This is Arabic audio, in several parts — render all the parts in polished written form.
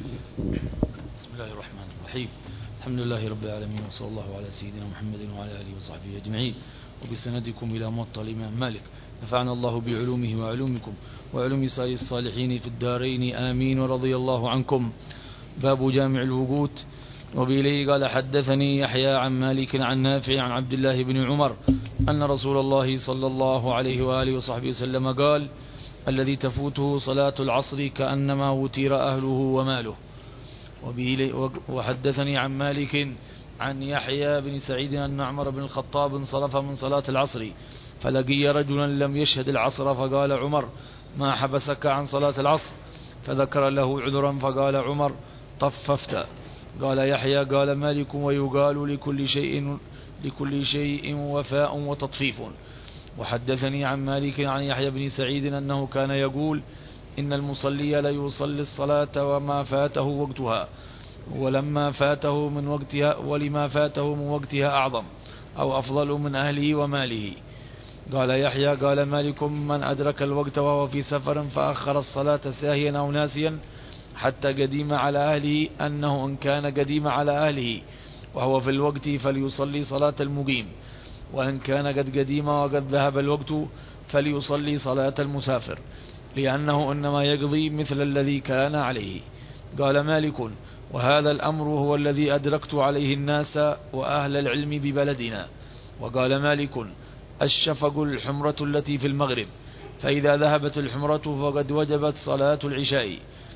بسم الله الرحمن الرحيم. الحمد لله رب العالمين، وصلى الله على سيدنا محمد وعلى آله وصحبه أجمعين، وبسندكم إلى موطأ الإمام مالك. نفعنا الله بعلومه وعلومكم وعلوم سائر الصالحين في الدارين آمين، ورضي الله عنكم. باب جامع الوقوت. وبإليه قال حدثني يحيى عن مالك عن نافع عن عبد الله بن عمر أن رسول الله صلى الله عليه وآله وصحبه وسلم قال: الذي تفوته صلاة العصر كأنما وتر أهله وماله. وحدثني عن مالك عن يحيى بن سعيد أن عمر بن الخطاب انصرف من صلاة العصر فلقي رجلا لم يشهد العصر، فقال عمر: ما حبسك عن صلاة العصر؟ فذكر له عذرا، فقال عمر: طففت. قال يحيى: قال مالك: ويقال لكل شيء وفاء وتطفيف. وحدثني عن مالك عن يحيى بن سعيد أنه كان يقول: إن المصلي ليصلي الصلاة وما فاته وقتها، ولما فاته من وقتها أعظم أو أفضل من أهله وماله. قال يحيى: قال مالك: من أدرك الوقت وهو في سفر فأخر الصلاة ساهيا أو ناسيا حتى قديم على أهله، أنه إن كان قديم على أهله وهو في الوقت فليصلي صلاة المقيم، وإن كان قد قديم وقد ذهب الوقت فليصلي صلاة المسافر، لأنه إنما يقضي مثل الذي كان عليه. قال مالك: وهذا الأمر هو الذي أدركت عليه الناس وأهل العلم ببلدنا. وقال مالك: الشفق الحمرة التي في المغرب، فإذا ذهبت الحمرة فقد وجبت صلاة العشاء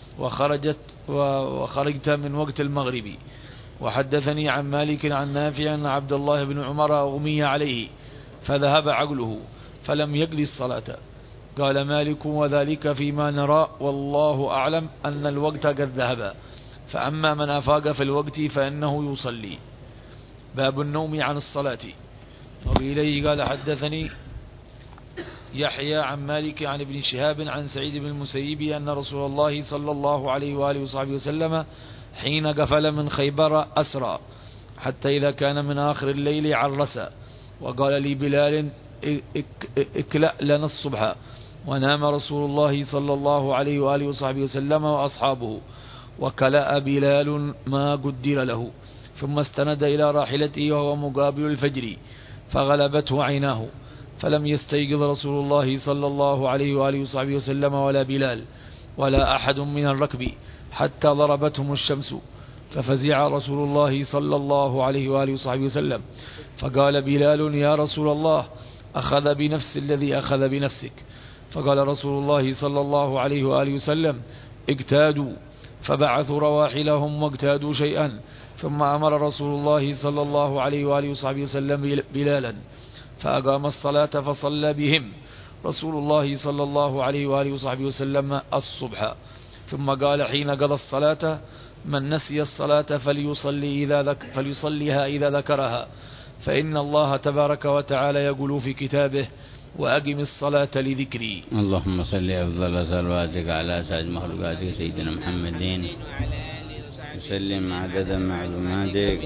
وخرجت من وقت المغرب. وحدثني عن مالك عن نافع أن عبد الله بن عمر أغمي عليه فذهب عقله فلم يقضي الصلاة. قال مالك: وذلك فيما نرى، والله أعلم أن الوقت قد ذهب، فأما من أفاق في الوقت فإنه يصلي. باب النوم عن الصلاة. وبإليه قال حدثني يحيى عن مالك عن ابن شهاب عن سعيد بن المسيب أن رسول الله صلى الله عليه وآله وصحبه وسلم حين قفل من خيبر أسرى حتى إذا كان من آخر الليل عرس، وقال لي بلال: اكلأ لنا الصبح. ونام رسول الله صلى الله عليه وآله وصحبه وسلم وأصحابه، وكلأ بلال ما قدر له، ثم استند إلى راحلته وهو مقابل الفجر فغلبته عيناه، فلم يستيقظ رسول الله صلى الله عليه وآله وصحبه وسلم ولا بلال ولا أحد من الركب حتى ضربتهم الشمس، ففزع رسول الله صلى الله عليه وآله وصحبه وسلم، فقال بلال: يا رسول الله، أخذ بنفس الذي أخذ بنفسك. فقال رسول الله صلى الله عليه وآله وسلم: اجتادوا، فبعثوا رواحلهم واجتادوا شيئا، ثم أمر رسول الله صلى الله عليه وآله وصحبه وسلم بلالا فأقام الصلاة فصلى بهم رسول الله صلى الله عليه وآله وصحبه وسلم الصبح، ثم قال حين قضى الصلاة: من نسي الصلاة فليصليها إذا ذكرها، فإن الله تبارك وتعالى يقول في كتابه: وأقم الصلاة لذكري. اللهم صل أفضل صلواتك على سيد مخلوقاتك سيدنا محمد، وسلم عدد معلوماتك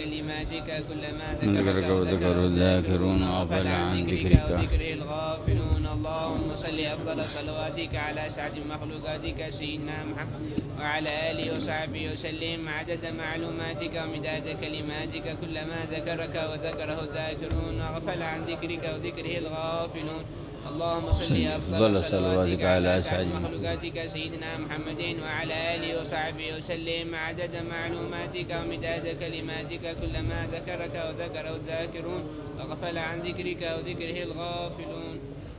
من ذكرك وذكر الذاكرون وغفل عن ذكرك الغافلون. اللهم صل أفضل صلواتك على سعد مخلوقاتك سيدنا محمد وعلى آله وصحبه وسلم عدد معلوماتك ومداد كلماتك كلما ذكرك وذكره الذاكرون وغفل عن ذكرك وذكره الغافلون. اللهم صل أفضل صلواتك على سعد مخلوقاتك سيدنا محمد وعلى آله وصحبه وسلم عدد معلوماتك ومداد كلماتك كلما ذكرك وذكره الذاكرون وغفل عن ذكرك وذكره الغافلون.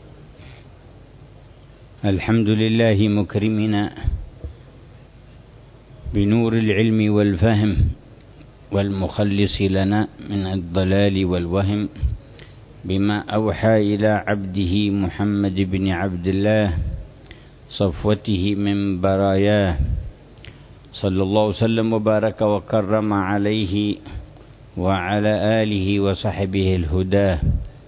الحمد لله مكرمنا بنور العلم والفهم، والمخلص لنا من الضلال والوهم، بما أوحى إلى عبده محمد بن عبد الله صفوته من براياه، صلى الله وسلم وبارك وكرم عليه وعلى آله وصحبه الهدى،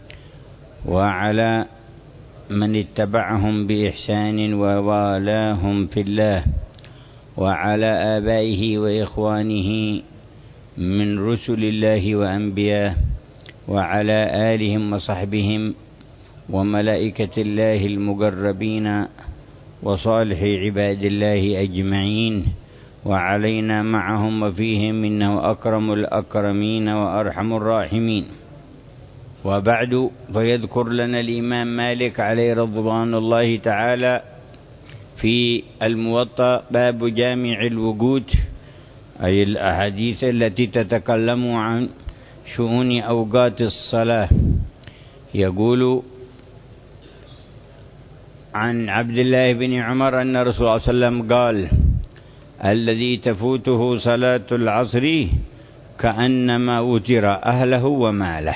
وعلى من اتبعهم بإحسان ووالاهم في الله، وعلى آبائه وإخوانه من رسل الله وأنبياء، وعلى آلهم وصحبهم وملائكة الله المقربين وصالح عباد الله أجمعين، وعلينا معهم وفيهم، إنه أكرم الأكرمين وأرحم الراحمين. وبعد، فيذكر لنا الإمام مالك عليه رضوان الله تعالى في الموطأ باب جامع الوقوت، أي الأحاديث التي تتكلم عن شؤون أوقات الصلاة. يقول عن عبد الله بن عمر أن رسول الله صلى الله عليه وسلم قال: الذي تفوته صلاة العصر كأنما وتر أهله وماله.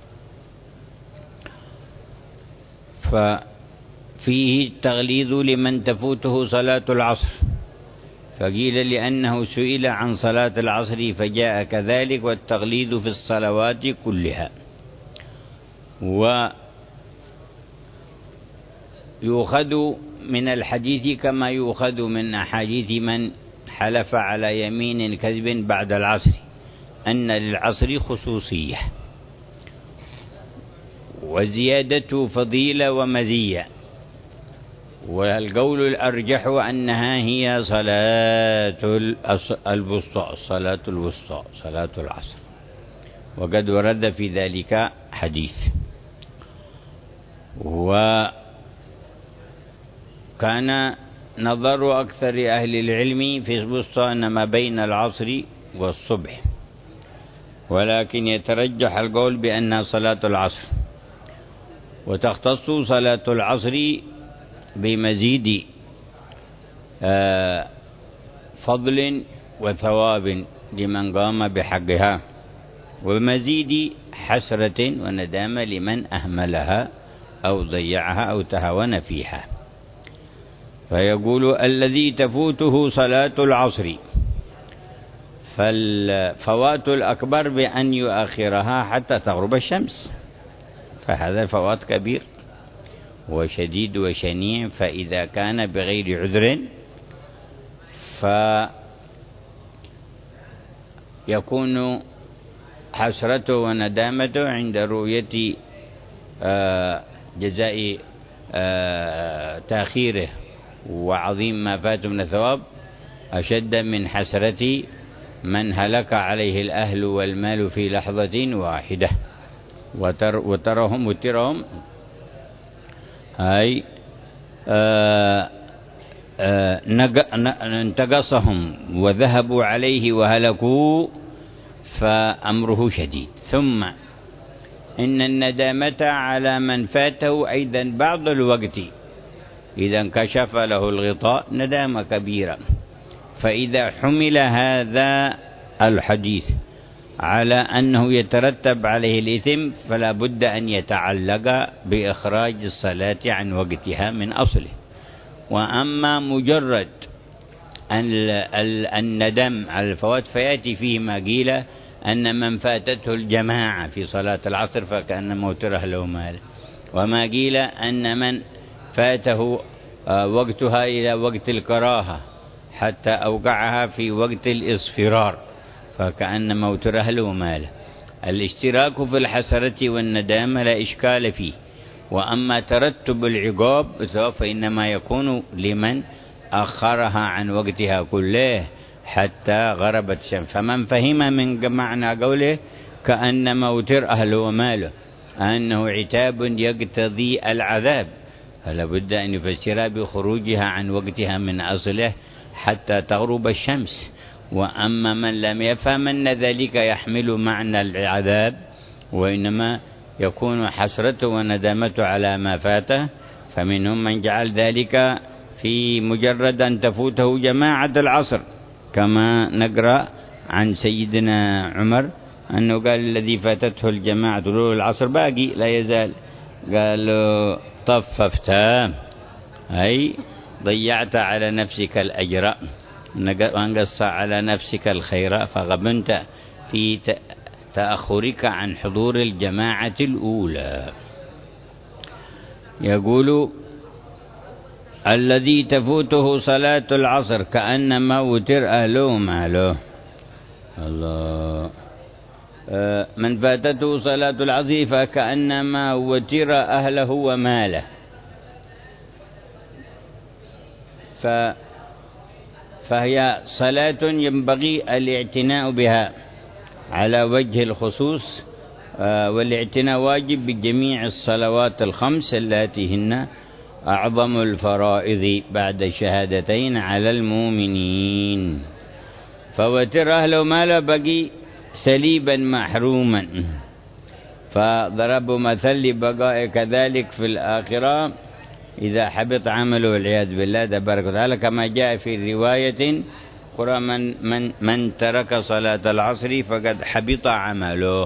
ففيه التغليظ لمن تفوته صلاة العصر، فقيل لأنه سئل عن صلاة العصر فجاء كذلك، والتغليظ في الصلوات كلها. ويؤخذ من الحديث كما يؤخذ من أحاديث من حلف على يمين كذب بعد العصر، أن للعصر خصوصية وزيادة فضيلة ومزية، والقول الأرجح أنها هي صلاة الوسطى، صلاة الوسطى، صلاة العصر، وقد ورد في ذلك حديث. وكان نظر أكثر أهل العلم في الوسطى أن ما بين العصر والصبح، ولكن يترجح القول بأنها صلاة العصر، وتختص صلاة العصر بمزيد فضل وثواب لمن قام بحقها، ومزيد حسرة وندامة لمن أهملها أو ضيعها أو تهاون فيها. فيقول: الذي تفوته صلاة العصر، فالفوات الأكبر بأن يؤخرها حتى تغرب الشمس، فهذا فوات كبير وشديد وشنيع. فإذا كان بغير عذر فيكون حسرته وندامته عند رؤية جزاء تأخيره وعظيم ما فات من الثواب أشد من حسرة من هلك عليه الأهل والمال في لحظة واحدة. وترهم أي انتقصهم وذهبوا عليه وهلكوا، فأمره شديد. ثم إن الندامة على من فاته أيضا بعض الوقت إذا انكشف له الغطاء ندامة كبيرة. فإذا حمل هذا الحديث على أنه يترتب عليه الإثم، فلا بد أن يتعلق بإخراج الصلاة عن وقتها من أصله. وأما مجرد الندم على الفوات فيأتي فيه ما قيل أن من فاتته الجماعة في صلاة العصر فكأن موتر أهله ماله، وما قيل أن من فاته وقتها إلى وقت الكراهة حتى أوقعها في وقت الإصفرار فكأن موتر أهله وماله. الاشتراك في الحسرة والندامة لا إشكال فيه، وأما ترتب العقاب فإنما يكون لمن أخرها عن وقتها كله حتى غربت الشمس. فمن فهم من معنى قوله كأن موتر أهله وماله أنه عتاب يقتضي العذاب، فلا بد أن يفسر بخروجها عن وقتها من أصله حتى تغرب الشمس. وأما من لم يفهم أن ذلك يحمل معنى العذاب وإنما يكون حسرته وندامته على ما فاته، فمنهم من جعل ذلك في مجرد أن تفوته جماعة العصر، كما نقرأ عن سيدنا عمر أنه قال الذي فاتته الجماعة طلوع العصر باقي لا يزال، قالوا طففت أي ضيعت على نفسك الأجر وانقص على نفسك الخير، فغبنت في تأخرك عن حضور الجماعة الأولى. يقول الذي تفوته صلاة العصر كأنما وتر أهله ماله. الله، من فاتته صلاة العصر فكأنما وتر أهله وماله. فهي صلاة ينبغي الاعتناء بها على وجه الخصوص، والاعتناء واجب بجميع الصلوات الخمس التي هن أعظم الفرائض بعد الشهادتين على المؤمنين. فوتر أهله ماله بقي سليبا محروما، فضرب مثل لبقاء كذلك في الآخرة إذا حبط عمله والعياذ بالله تبارك وتعالى، كما جاء في رواية أخرى من ترك صلاة العصر فقد حبط عمله.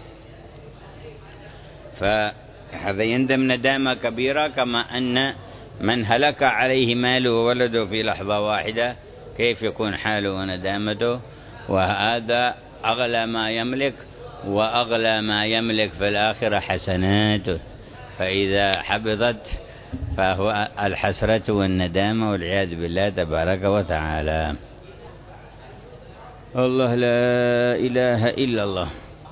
فهذا يندم ندامة كبيرة، كما أن من هلك عليه ماله وولده في لحظة واحدة كيف يكون حاله وندامته. وهذا أغلى ما يملك، وأغلى ما يملك في الآخرة حسناته، فإذا حبطت فهو الحسرة والندامة والعياذ بالله تبارك وتعالى. الله لا إله إلا الله.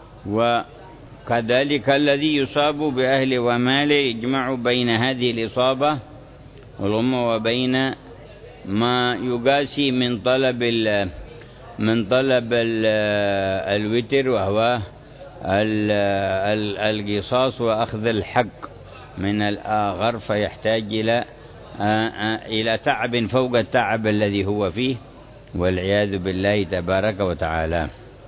وكذلك الذي يصاب بأهله وماله يجمع بين هذه الإصابة والغمة وبين ما يقاسي من طلب الوتر، وهو القصاص وأخذ الحق من الآخر، فيحتاج إلى تعب فوق التعب الذي هو فيه والعياذ بالله تبارك وتعالى.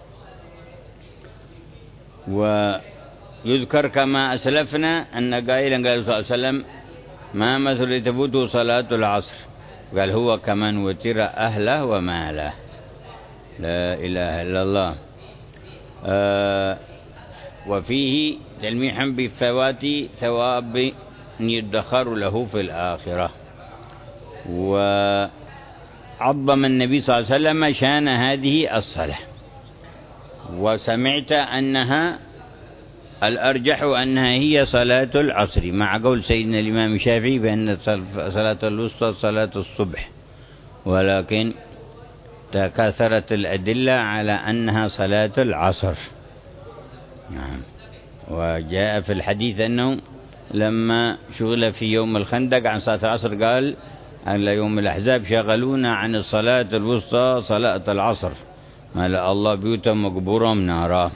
ويذكر كما أسلفنا أن قائلا قال صلى الله عليه وسلم: ما مثل تفوته صلاة العصر، قال: هو كمن وتر أهله وماله. لا إله إلا الله. وفيه تلميح بفوات ثواب يدخر له في الآخرة. وعظم النبي صلى الله عليه وسلم شان هذه الصلاة، وسمعت أنها الأرجح أنها هي صلاة العصر، مع قول سيدنا الإمام الشافعي بأن صلاة الوسطى صلاة الصبح، ولكن تكاثرت الأدلة على أنها صلاة العصر. نعم. وجاء في الحديث أنه لما شغل في يوم الخندق عن صلاة العصر قال على يوم الأحزاب: شغلونا عن الصلاة الوسطى صلاة العصر، ملأ الله بيوتهم مقبورهم نارا.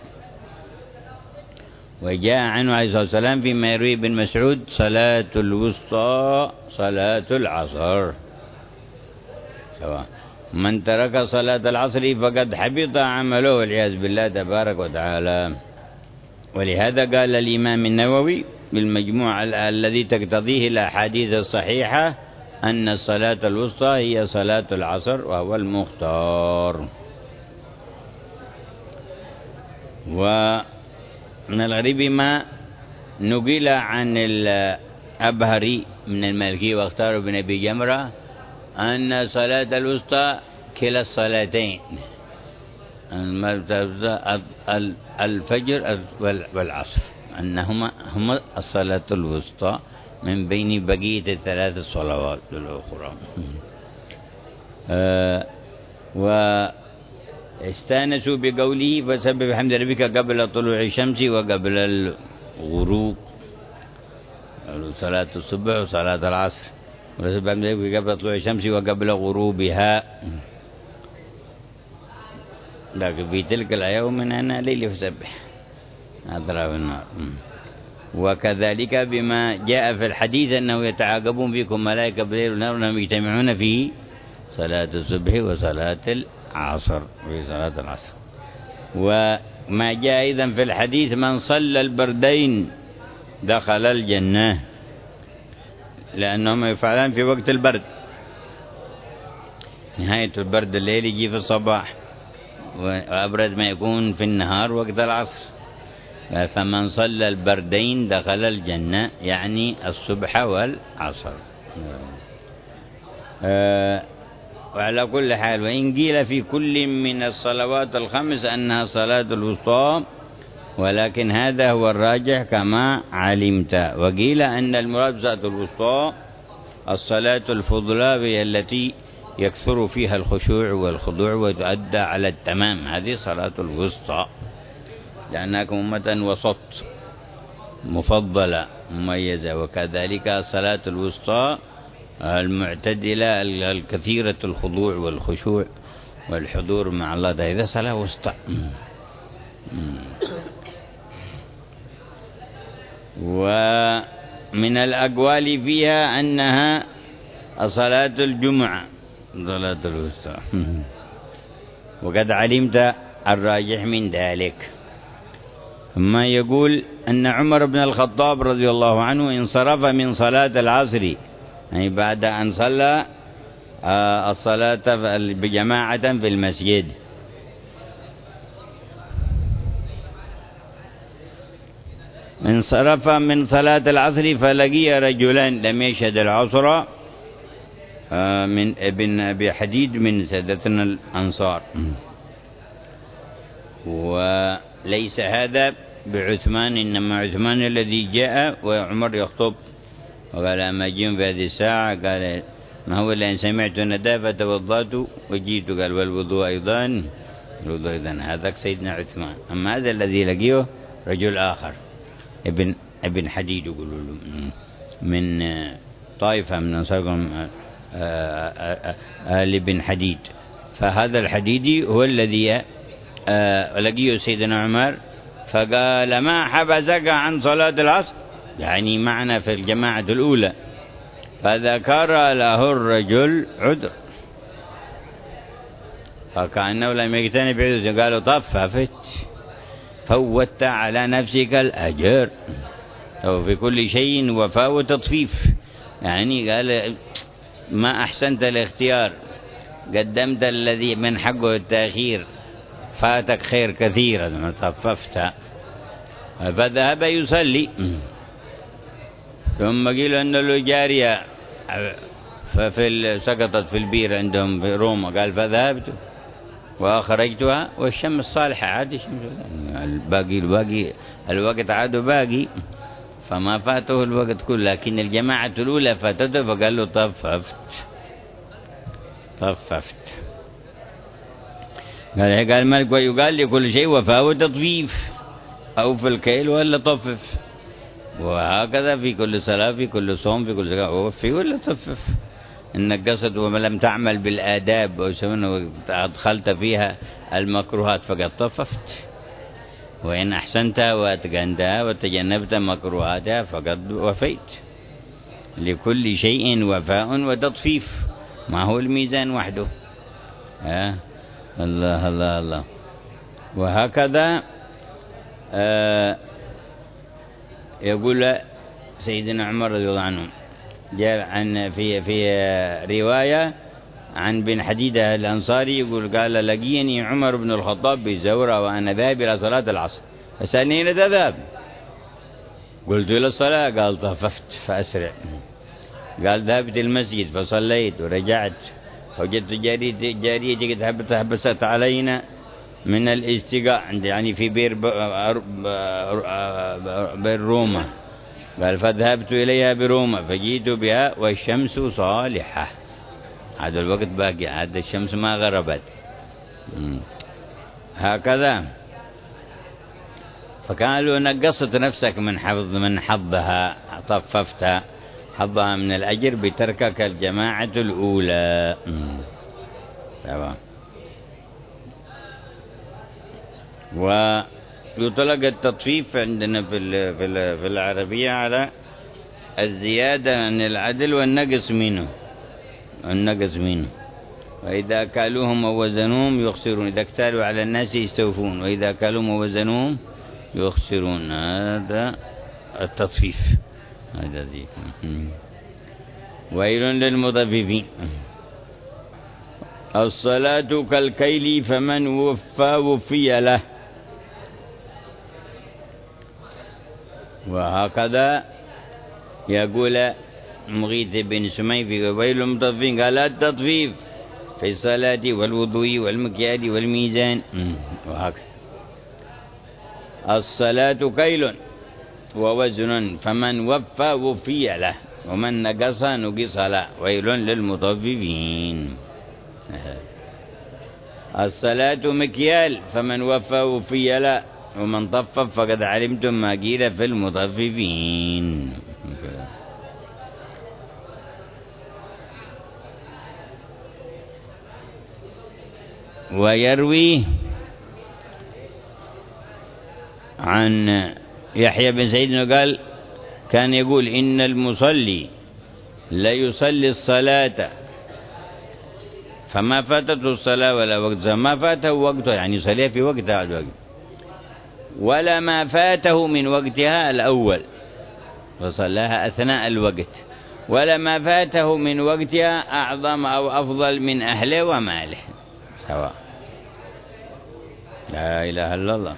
وجاء عنه عليه الصلاة والسلام فيما يروي ابن مسعود: صلاة الوسطى صلاة العصر. سواء من ترك صلاة العصر فقد حبط عمله والعياذ بالله تبارك وتعالى. ولهذا قال الإمام النووي بالمجموع الذي تقتضيه الأحاديث الصحيحة أن الصلاة الوسطى هي صلاة العصر وهو المختار. ومن الغريب ما نقل عن الأبهري من المالكي واختار بن أبي جمرة أن صلاة الوسطى كلا الصلاتين، الفجر والعصر، أنهما هما الصلاة الوسطى من بين بقية الثلاث الصلوات الأخرى. واستانسوا بقوله: فسبح بحمد ربك قبل طلوع الشمس وقبل الغروب، صلاة الصبح وصلاة العصر، وسبح بحمد ربك قبل طلوع الشمس وقبل غروبها. لكن في تلك الأيام من أنا ليل فسبح أطراف النار. وكذلك بما جاء في الحديث أنه يتعاقبون فيكم ملائكة بالليل والنهار أنهم يجتمعون في صلاة الصبح وصلاة العصر، في صلاة العصر. وما جاء أيضا في الحديث: من صلى البردين دخل الجنة، لأنهم يفعلان في وقت البرد، نهاية البرد الليل يجي في الصباح، وأبرد ما يكون في النهار وقت العصر. فمن صلى البردين دخل الجنة، يعني الصبح والعصر. وعلى كل حال، وإن قيل في كل من الصلوات الخمس أنها صلاة الوسطى، ولكن هذا هو الراجح كما علمت. وقيل أن المراد صلاة الوسطى الصلاة الفضلى، هي التي يكثر فيها الخشوع والخضوع وتؤدى على التمام، هذه صلاة الوسطى، لأنكم أمة وسط مفضلة مميزة. وكذلك الصلاة الوسطى المعتدلة الكثيرة الخضوع والخشوع والحضور مع الله، إذا صلاة وسطى. ومن الأقوال فيها أنها صلاة الجمعة، صلاة الوسطى. وقد علمت الراجح من ذلك. ثم يقول أن عمر بن الخطاب رضي الله عنه انصرف من صلاة العصر، يعني بعد أن صلى الصلاة بجماعة في المسجد، انصرف من صلاة العصر فلقي رجلا لم يشهد العصر من ابن أبي حديد من سادتنا الأنصار. وليس هذا بعثمان، إنما عثمان الذي جاء وعمر يخطب وقال أما جئت في هذه الساعة قال ما هو إلا أن سمعت نداء فتوضأت وجيت، قال والوضوء أيضا، الوضوء أيضا. هذا سيدنا عثمان. أما هذا الذي لقيه رجل آخر ابن حديد، يقولوا له من طائفة من أنصاركم آل بن حديد. فهذا الحديدي هو الذي لقيه سيدنا عمر فقال ما حبسك عن صلاة العصر، يعني معنا في الجماعة الأولى. فذكر له الرجل عذر، فكأنه لم يقتنع بعذر، قالوا طففت، فوت على نفسك الأجر. في كل شيء وفاء وتطفيف، يعني قال ما أحسنت الاختيار، قدمت الذي من حقه التأخير، فاتك خير كثيرا ما طففت. فذهب يصلي، ثم قيل أن له جارية سقطت في البير عندهم في روما، قال فذهبت وأخرجتها والشمس صالحة، عاد الباقي الوقت عاد باقي، فما فاته الوقت كله. لكن الجماعة الأولى فاتته فقال له طففت. قال الملك ويقال لكل شيء وفاء وتطفيف، أو في الكيل ولا طفف. وهكذا في كل صلاة، في كل صوم، في كل زكاة، وفي ولا طفف. إنك قصد وما لم تعمل بالآداب وأدخلت فيها المكروهات فقد طففت، وإن أحسنت وأتقنتها وتجنبت مكروهاتها فقد وفيت. لكل شيء وفاء وتطفيف، ما هو الميزان وحده. الله الله الله. وهكذا يقول سيدنا عمر رضي الله عنه، جاء عن في رواية عن بن حديدة الأنصاري يقول قال لقيني عمر بن الخطاب بزورة وأنا ذاهب إلى صلاة العصر، فسألني أين تذهب؟ قلت إلى الصلاة، قال طففت فأسرع. قال ذهبت المسجد فصليت ورجعت، وجدت جاريتي قد حبست علينا من الاستقاء، يعني في بير روما. قال فذهبت إليها بروما فجيت بها والشمس صالحة، هذا الوقت باقي، هذا الشمس ما غربت. هكذا. فقالوا نقصت نفسك من حظها، طففتها حظها من الأجر بتركك الجماعة الأولى. تمام. ويطلق التطفيف عندنا في العربية على الزيادة عن العدل والنقص منه. وإذا كالوهم ووزنوهم يخسرون، إذا اكتالوا على الناس يستوفون، وإذا كالوهم ووزنوهم يخسرون. هذا التطفيف. هذا ذيك. ويل للمطففين. الصلاة كالكيل فمن وفي له. وهكذا يقول مغيث بن سمي في ويل للمطففين، قال التطفيف في الصلاة والوضوء والمكيال والميزان. وهكذا الصلاة كيل ووزن فمن وفي له، ومن نقص نقص له. ويل للمطففين. الصلاة مكيال فمن وفي له، ومن طفف فقد علمتم ما قيل في المطففين. ويروي عن يحيى بن سعيد أنه قال كان يقول إن المصلي لا يصلي الصلاة فما فاتته الصلاة ولا وقتها، ما فاته وقتها يعني يصليها في وقتها ولا ما فاته من وقتها الأول فصلاها أثناء الوقت، ولا ما فاته من وقتها أعظم أو أفضل من أهله وماله سواء. لا إله إلا الله.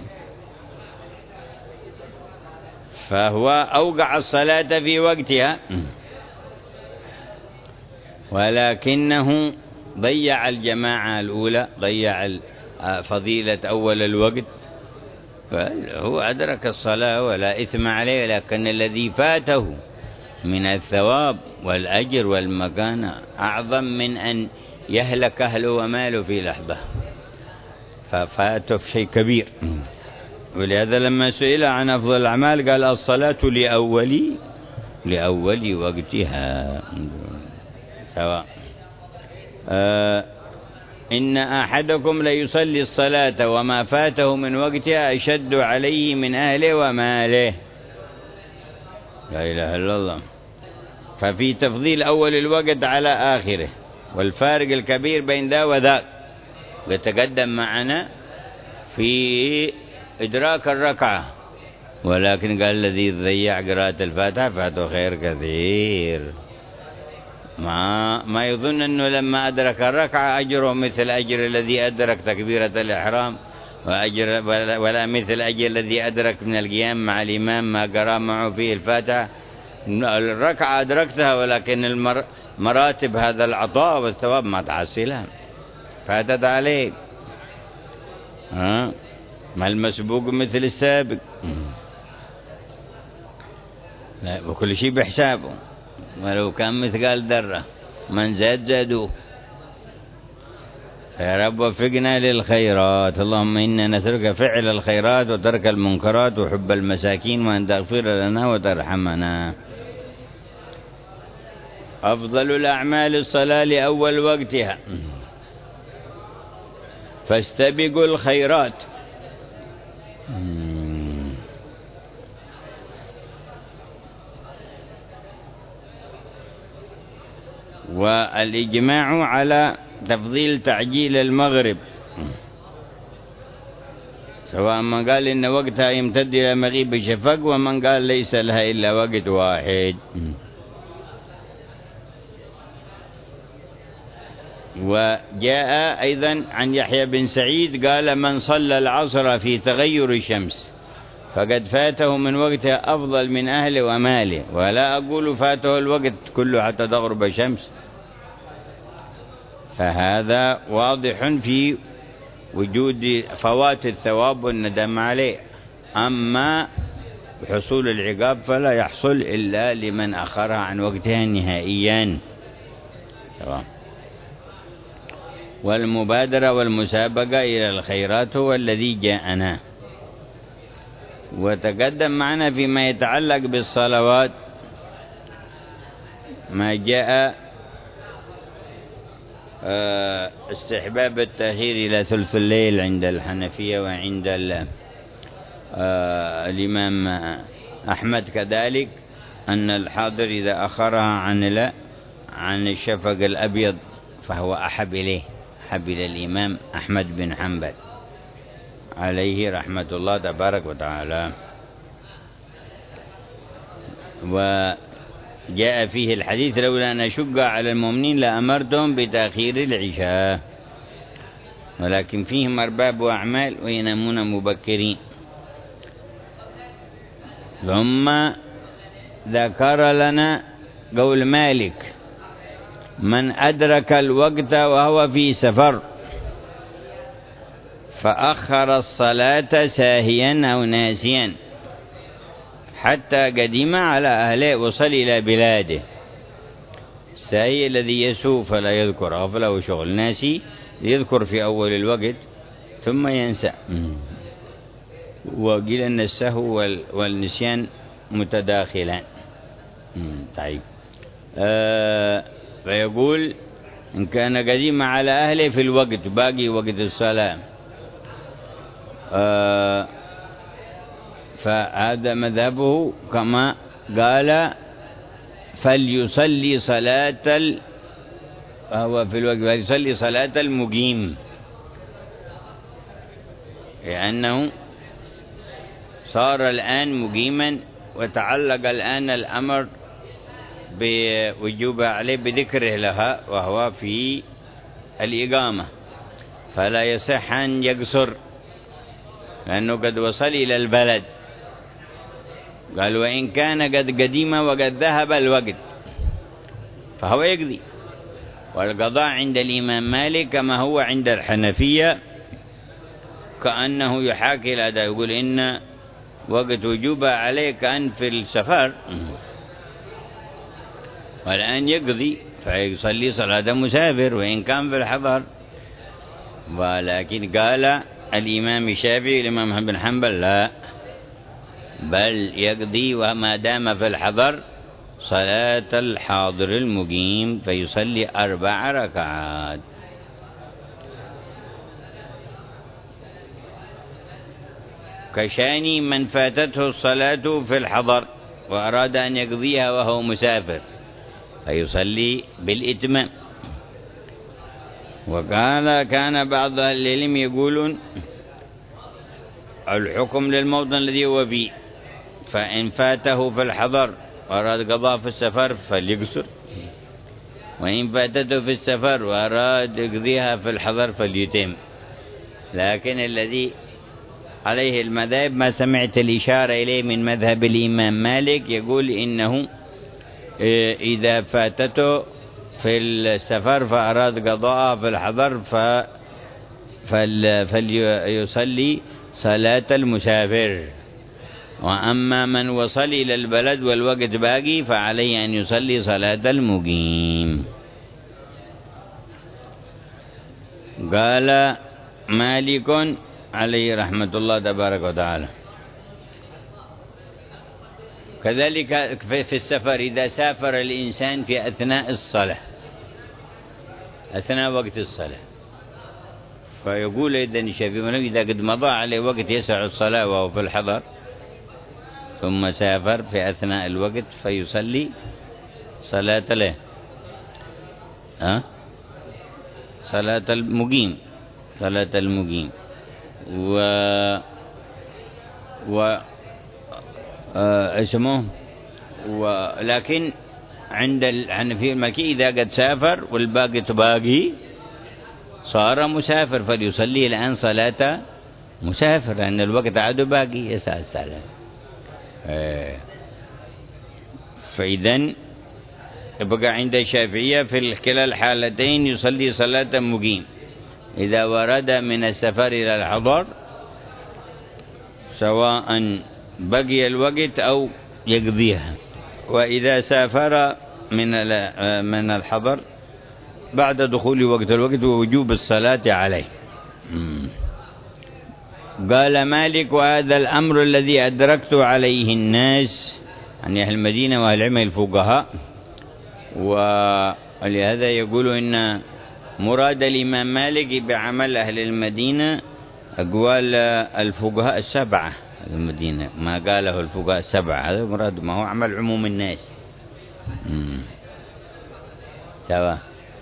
فهو أوقع الصلاة في وقتها ولكنه ضيع الجماعة الأولى، ضيع فضيلة أول الوقت، فهو أدرك الصلاة ولا إثم عليه، لكن الذي فاته من الثواب والأجر والمكانة أعظم من أن يهلك أهله وماله في لحظة، ففاته في شيء كبير. ولهذا لما سئل عن أفضل الأعمال قال الصلاة لأول وقتها سواء. إن أحدكم ليصلي الصلاة وما فاته من وقتها أشد عليه من أهله وماله. لا إله إلا الله. ففي تفضيل أول الوقت على آخره، والفارق الكبير بين ذا وذاك يتقدم معنا في إدراك الركعة، ولكن قال الذي ضيع قراءة الفاتحة فاته خير كثير. ما يظن أنه لما أدرك الركعة أجره مثل أجر الذي أدرك تكبيرة الإحرام، ولا مثل أجر الذي أدرك من القيام مع الإمام ما قرأ معه فيه الفاتحة. الركعة أدركتها ولكن مراتب هذا العطاء والثواب ما تحصلها، فاتت عليك. ما المسبوق مثل السابق، لا، وكل شيء بحسابه، ولو كان مثقال ذرة من زادوه. فيا رب وفقنا للخيرات، اللهم إنا نسألك فعل الخيرات وترك المنكرات وحب المساكين، وأن تغفر لنا وترحمنا. أفضل الأعمال الصلاة لأول وقتها، فاستبقوا الخيرات. والإجماع على تفضيل تعجيل المغرب، سواء من قال إن وقتها يمتد إلى مغيب الشفق ومن قال ليس لها إلا وقت واحد. وجاء أيضا عن يحيى بن سعيد قال من صلى العصر في تغير الشمس فقد فاته من وقتها أفضل من أهله وماله، ولا أقول فاته الوقت كله حتى تغرب الشمس. فهذا واضح في وجود فوات الثواب والندم عليه. أما بحصول العقاب فلا يحصل إلا لمن أخرها عن وقتها نهائيا. والمبادرة والمسابقة إلى الخيرات هو الذي جاءنا. وتقدم معنا فيما يتعلق بالصلوات ما جاء استحباب التأخير إلى ثلث الليل عند الحنفية وعند الإمام أحمد كذلك، أن الحاضر إذا أخرها عن الشفق الأبيض فهو أحب إليه، أحب إلى الإمام أحمد بن حنبل عليه رحمة الله تبارك وتعالى. وجاء فيه الحديث لولا أن أشق على المؤمنين لأمرتهم بتأخير العشاء، ولكن فيهم أرباب وأعمال وينامون مبكرين. ثم ذكر لنا قول مالك من أدرك الوقت وهو في سفر فأخر الصلاة ساهيا أو ناسيا حتى قدم على أهله وصل إلى بلاده. الساهي الذي يسوء فلا يذكر غفلة وشغل، ناسي يذكر في أول الوقت ثم ينسى. وقيل أن السهو والنسيان متداخلان. طيب. فيقول إن كان قديم على أهله في الوقت باقي وقت الصلاة، فهذا مذهبه كما قال فليصلي صلاة هو في الوقت فليصلي صلاة المقيم، لأنه صار الآن مقيما وتعلق الآن الأمر بوجوبها عليه بذكره لها وهو في الإقامة، فلا يصح أن يقصر لأنه قد وصل إلى البلد. قال وإن كان قد قديم وقد ذهب الوقت فهو يقضي. والقضاء عند الإمام مالك كما هو عند الحنفية كأنه يحاكي الأداء، يقول إن وقت وجوبها عليه كأن في السفر والآن يقضي فيصلي صلاة مسافر وإن كان في الحضر. ولكن قال الإمام الشافعي الإمام أحمد بن حنبل لا، بل يقضي وما دام في الحضر صلاة الحاضر المقيم فيصلي 4 ركعات. كشان من فاتته الصلاة في الحضر وأراد أن يقضيها وهو مسافر فيصلي بالإتمام. وقال كان بعض أهل العلم يقولون الحكم للموطن الذي هو فيه، فإن فاته في الحضر وأراد قضاء في السفر فليقصر، وإن فاتته في السفر وأراد يقضيها في الحضر فليتم. لكن الذي عليه المذهب ما سمعت الإشارة إليه من مذهب الإمام مالك يقول إنه إذا فاتته في السفر فأراد قضاء في الحضر فليصلي صلاة المسافر، وأما من وصل إلى البلد والوقت باقي فعليه أن يصلي صلاة المقيم. قال مالك عليه رحمة الله تبارك وتعالى كذلك في السفر إذا سافر الإنسان في أثناء الصلاة أثناء وقت الصلاة فيقول إذن الشافعي إذا قد مضى عليه وقت يسع الصلاة وهو في الحضر ثم سافر في أثناء الوقت فيصلي صلاة له صلاة المقيم صلاة المقيم. اسمه ولكن عند الحنفية المالكية إذا قد سافر والباقي باقي صار مسافر فليصلي الآن صلاة مسافر لأن الوقت عاد باقي يسعى السلام. فإذن يبقى عند الشافعية في كلا الحالتين يصلي صلاة مقيم إذا ورد من السفر إلى الحضر سواء بقي الوقت أو يقضيها، وإذا سافر من الحضر بعد دخول وقت الوقت ووجوب الصلاة عليه. قال مالك وهذا الأمر الذي أدركت عليه الناس يعني أهل المدينة وأهل العلم الفقهاء، ولهذا يقول إن مراد الإمام مالك بعمل أهل المدينة أقوال الفقهاء 7 المدينة ما قاله الفقهاء 7 هذا مراد ما هو عمل عموم الناس سواء.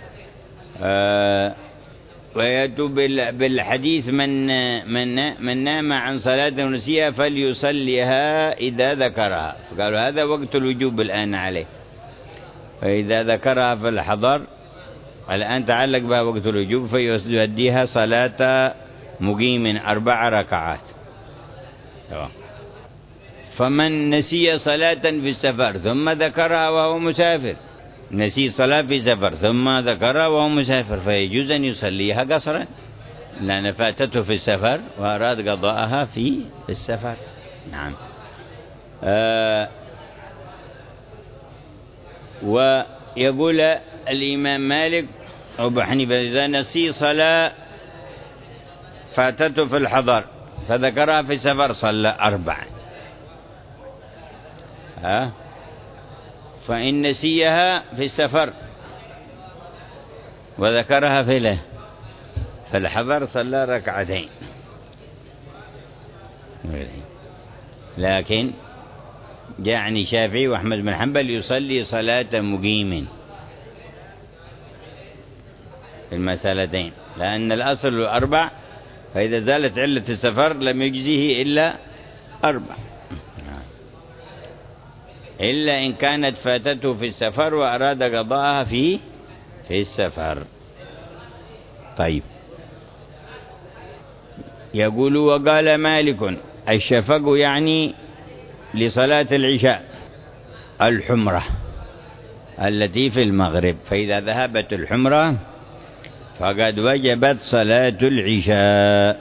ويأتوا بالحديث من نام عن صلاة ونسيها فليصليها إذا ذكرها، فقالوا هذا وقت الوجوب الآن عليه، فإذا ذكرها في الحضر الآن تعلق بها وقت الوجوب فيؤديها صلاة مقيم 4 ركعات. فمن نسي صلاة في السفر ثم ذكرها وهو مسافر، نسي صلاة في سفر ثم ذكرها وهو مسافر فيجوز أن يصليها قصرا لأن فاتته في السفر وأراد قضاءها في السفر. نعم. ويقول الإمام مالك أبو حنيفة إذا نسي صلاة فاتته في الحضر فذكرها في السفر صلى 4. فإن نسيها في السفر وذكرها في الحضر صلى ركعتين، لكن جاءني شافعي وأحمد بن حنبل يصلي صلاة مقيم في المسألتين، لأن الأصل 4، فإذا زالت علة السفر لم يجزيه إلا 4، إلا إن كانت فاتته في السفر وأراد قضاءها في السفر. طيب، يقول وقال مالك الشفق يعني لصلاة العشاء الحمرة التي في المغرب، فإذا ذهبت الحمرة فقد وجبت صلاة العشاء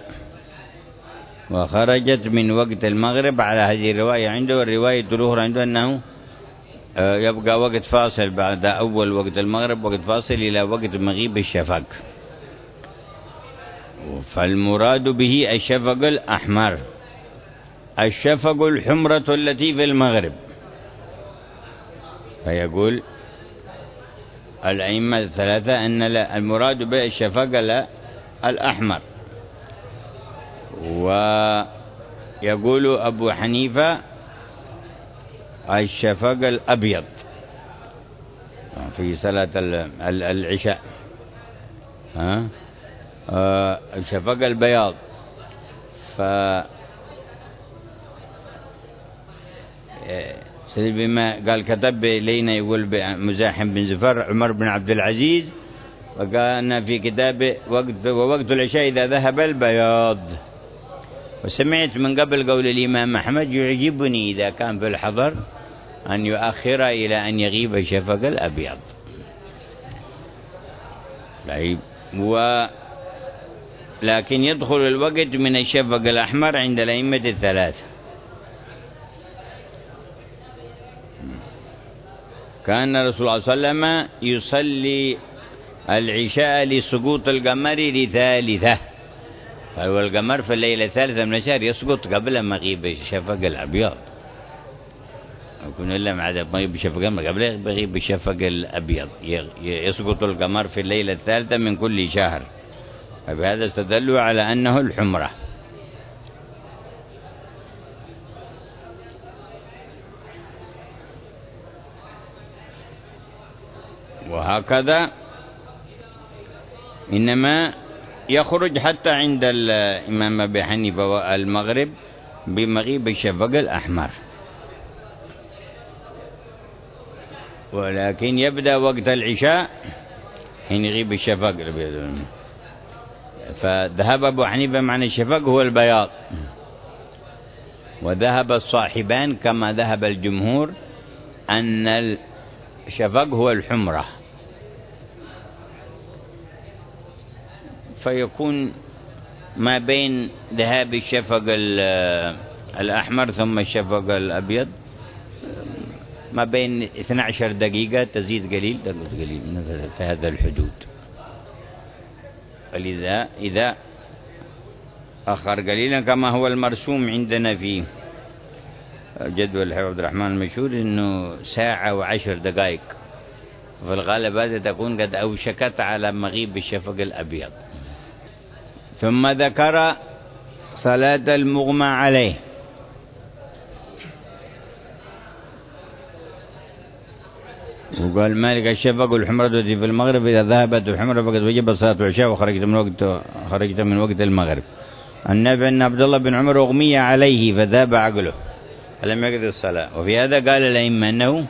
وخرجت من وقت المغرب على هذه الرواية عنده. والرواية الأخرى عنده أنه يبقى وقت فاصل بعد أول وقت المغرب، وقت فاصل إلى وقت مغيب الشفق، فالمراد به الشفق الأحمر، الشفق الحمرة التي في المغرب. فيقول الأئمة الثلاثة أن المراد به الشفق الأحمر. ويقول أبو حنيفة الشفق الأبيض في صلاة العشاء، الشفق البياض. بما قال كتب لينا يقول مزاحم بن زفر عمر بن عبد العزيز، وكان في كتابه ووقت العشاء إذا ذهب البياض. وسمعت من قبل قول الإمام أحمد يعجبني إذا كان في الحضر أن يؤخر إلى أن يغيب الشفق الأبيض. لكن يدخل الوقت من الشفق الأحمر عند الأئمة الثلاثة. كان الرسول صلى الله عليه وسلم يصلي العشاء لسقوط القمر لثالثة، والقمر في الليلة الثالثة من الشهر يسقط قبل مغيب الشفق الأبيض، يكون إلا مع مغيب الشفق الأبيض قبل مغيب الشفق الأبيض، يسقط القمر في الليلة الثالثة من كل شهر. فبهذا استدلوا على أنه الحمرة. وهكذا إنما يخرج حتى عند الإمام أبي حنيفة المغرب بمغيب الشفق الأحمر، ولكن يبدأ وقت العشاء حين يغيب الشفق الأبيض. فذهب أبو حنيفة معنى الشفق هو البياض، وذهب الصاحبان كما ذهب الجمهور أن الشفق هو الحمرة. فيكون ما بين ذهاب الشفق الأحمر ثم الشفق الأبيض ما بين 12 دقيقة، تزيد قليل تنقص قليل في هذا الحدود. فلذا إذا أخر قليلا كما هو المرسوم عندنا في جدول عبد الرحمن المشهور إنه 1 ساعة و10 دقائق، في الغالب هذا تكون قد أوشكت على مغيب الشفق الأبيض. ثم ذكر صلاة المغمى عليه. وقال مالك الشفق الحمرة في المغرب إذا ذهبت الحمرة فقد وجب صلاة العشاء وخرجت من وقت المغرب. النافع أن عبد الله بن عمر أغمي عليه فذهب عقله فلم يقضي الصلاة. وفي هذا قال الأئمة أنه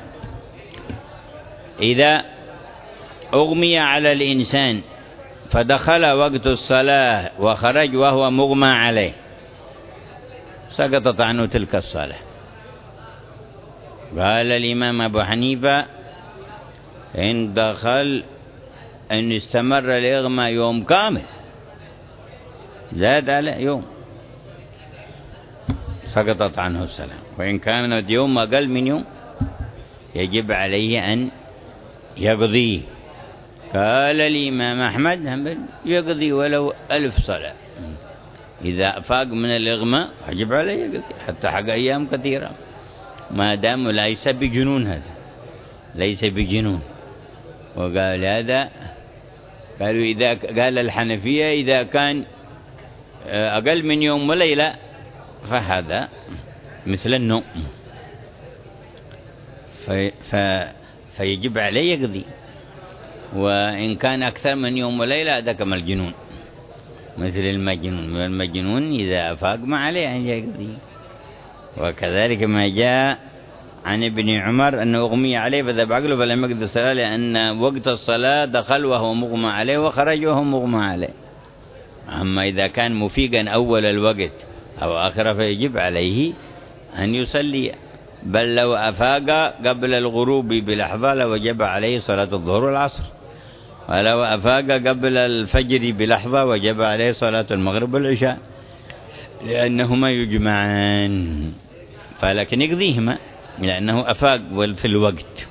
إذا أغمي على الإنسان فدخل وقت الصلاة وخرج وهو مغمى عليه سقطت عنه تلك الصلاة. قال الإمام أبو حنيفة إن دخل أن استمر الإغماء يوم كامل زاد على يوم سقطت عنه الصلاة، وإن كانت يوم أقل من يوم يجب عليه أن يقضي. قال الإمام أحمد يقضي ولو 1000 صلاة، إذا أفاق من الإغماء يجب عليه يقضي حتى حق أيام كثيرة، ما دام ليس بجنون، هذا ليس بجنون. وقال هذا قالوا إذا قال الحنفية إذا كان أقل من يوم وليلة فهذا مثل النوم، فيجب عليه يقضي. وإن كان أكثر من يوم وليلة هذا كما الجنون، مثل المجنون إذا أفاق ما عليه أن يقضي. وكذلك ما جاء عن ابن عمر أنه أغمي عليه فذهب عقله فلم يقضي الصلاة، لأن وقت الصلاة دخل وهو مغمى عليه وخرج وهو مغمى عليه. أما إذا كان مفيقا أول الوقت أو آخره فيجب عليه أن يصلي، بل لو أفاق قبل الغروب بلحظة لوجب عليه صلاة الظهر والعصر، ولو أفاق قبل الفجر بلحظة وجب عليه صلاة المغرب والعشاء، لأنهما يجمعان، فلكن يقضيهما لأنه أفاق في الوقت.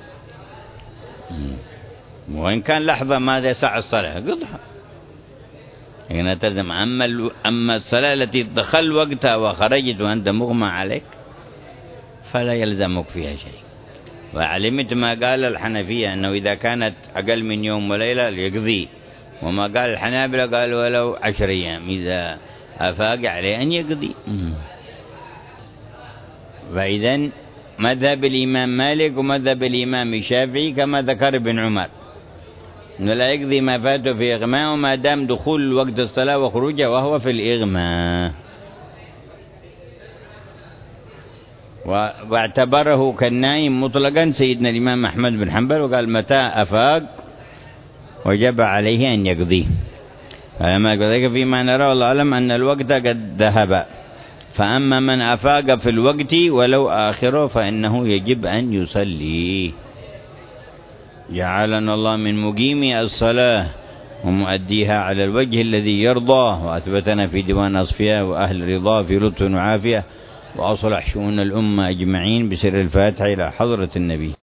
وإن كان لحظة ماذا ساعة الصلاة قضها هنا تلزم. أما الصلاة التي دخل وقتها وخرجت وأنت مغمى عليك فلا يلزمك فيها شيء. وعلمت ما قال الحنفية أنه إذا كانت أقل من يوم وليلة يقضي، وما قال الحنابلة قالوا ولو 10 أيام إذا أفاق عليه أن يقضي. فإذن مذهب الإمام مالك ومذهب الإمام الشافعي كما ذكر ابن عمر أنه لا يقضي ما فاته في إغماء وما دام دخول وقت الصلاة وخروجه وهو في الإغماء، واعتبره كالنائم مطلقا سيدنا الإمام أحمد بن حنبل، وقال متى أفاق وجب عليه أن يقضيه. فلما ذلك فيما نرى والله أعلم أن الوقت قد ذهب، فأما من أفاق في الوقت ولو آخره فإنه يجب أن يصلي. جعلنا الله من مقيمي الصلاة ومؤديها على الوجه الذي يرضاه، وأثبتنا في ديوان أصفياء وأهل رضاه في لطف وعافية، وأصلح شؤون الأمة أجمعين بسر الفاتحة إلى حضرة النبي.